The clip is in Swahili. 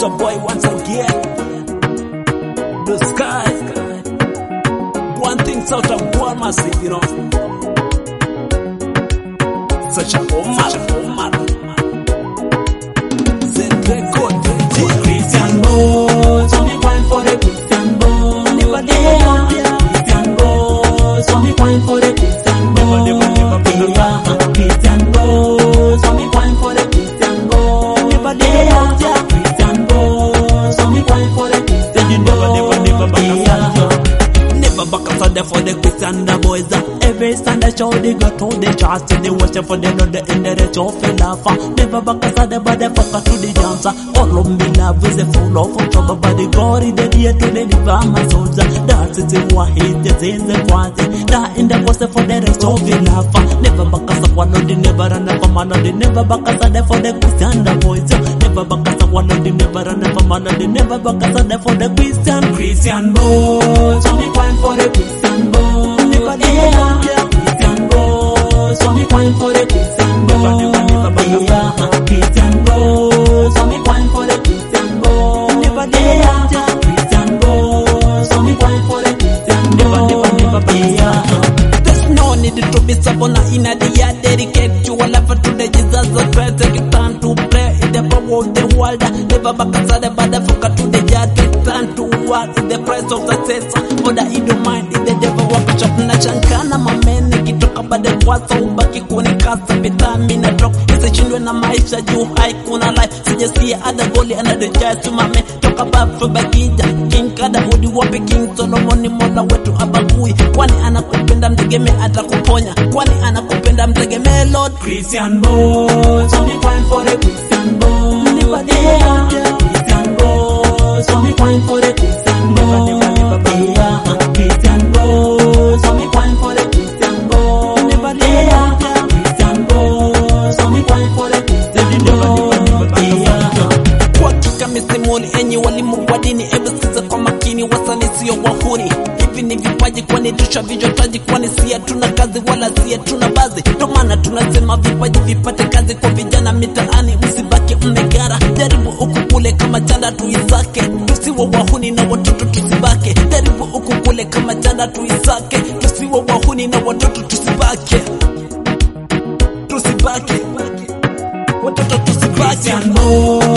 your boy once again. The sky. One thing out of one massive, you know. Such a Omar. Zen record. Christian boy, so me wine for the Christian boy. Never there. Christian boy, so me wine for the Christian boy. Christian boy, so me wine for the Christian boy. Never there. Christian boy, so me wine for the Christian boy. Never back up there for the Christian the boys. Every Sunday show they go to the church and they worship for the Lord in the rich of Philafa. Never back up there but they fuck to the dancer. All of me love is a full of trouble but the God in the day to deliver my souls. That's it in what he is the quality. That in the post for the rest of Philafa. Never back up one of the never run up a man of the never back up there for the Christian the boys. Never back up one of the never run up a man of the never back up there for the Christian boys. So me wine for the Christian boys. Never there. Christian boys, so me wine for the Christian boys. Christian boys, so me wine for the Christian boys. Never there. Christian boys, so me wine for the Christian boys. There's no need to be someone in the year. Dedicate your life to the Jesus of Christ. Take time to pray in the power of the world. Never back aside but the fucker to the jar. Take time to work in the price of success. For the you don't mind in the devil walk shop na chankana mamene kitoka bade kwasa ubaki kunikasa vitamina drop isishindwe na maisha juu haikuna life sijasikia ada goli another chance to mame toka bafu bakija king kada hudi wapi king Solomon mola wetu abagui kwani anakupenda mtegeme atakuponya kwani anakupenda mtegeme Lord Christian boy so me wine for the Christian boy never there Christian boy so me wine for the Christian boy Christian boy, so me wine for the Christian boy. Never there. Christian boy, so me wine for the Christian boy. Kwa kika misimuni enyi walimu wa dini hebu sikiza kwa makini wasani sio wahuni. Hivi ni vipaji kwani tusha vijotaji kwani siya tuna kazi wala siya tuna bazi. Ndo maana tunasema vipaji vipate kazi kwa vijana mitaani msibaki mmegara. Jaribu huku kule kama chanda tuisake. Tusiwe wahuni na watoto tusibake. Jaribu huku kule kama chanda tuisake. Tusiwe wahuni na watoto tusibake. Tusibake. Watoto tusibake. Christian boy.